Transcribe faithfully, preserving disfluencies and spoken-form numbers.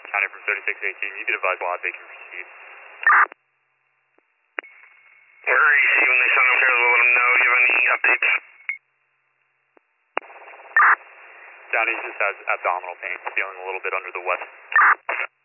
County from thirty-six eighteen, you can advise while they can proceed. We're receiving the Sun Care, we'll let them know. Do you have any updates? Downey just has abdominal pain, feeling a little bit under the weather.